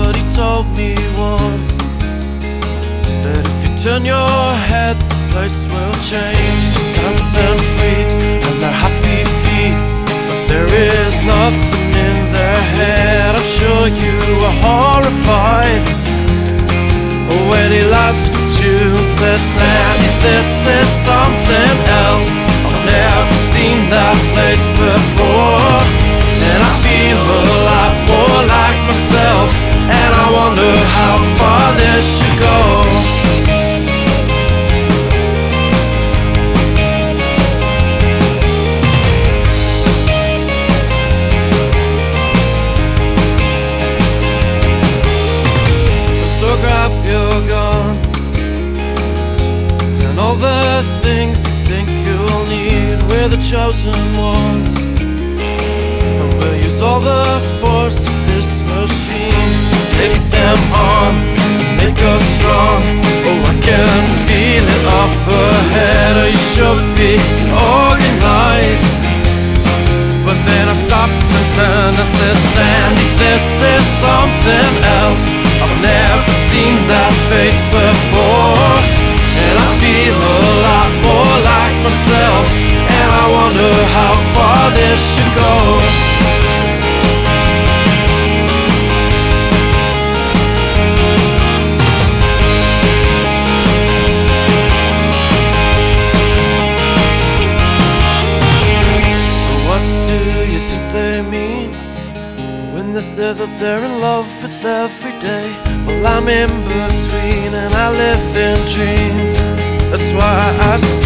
but he told me once that if you turn your head, this place will change. Dancing freaks and their happy feet, but there is nothing in their head. I'm sure you were horrified when he laughed at you and said, Sandy, this is something else. I've never seen that place before, and I feel a lot more like myself, and I wonder how far this should go. So grab your guns and all the things you think you'll need. We're the chosen ones, and we'll use all the force of this machine to take them on, make us strong. Oh, I can feel it up ahead. Oh, you should be organized. But then I stopped and turned and said, Sandy, this is something else. I've never seen that face before, and I feel a lot more like myself, and I wonder how far this should go. So what do you think they mean when they say that they're in love with every day? Well, I'm in between and I live in dreams. That's why I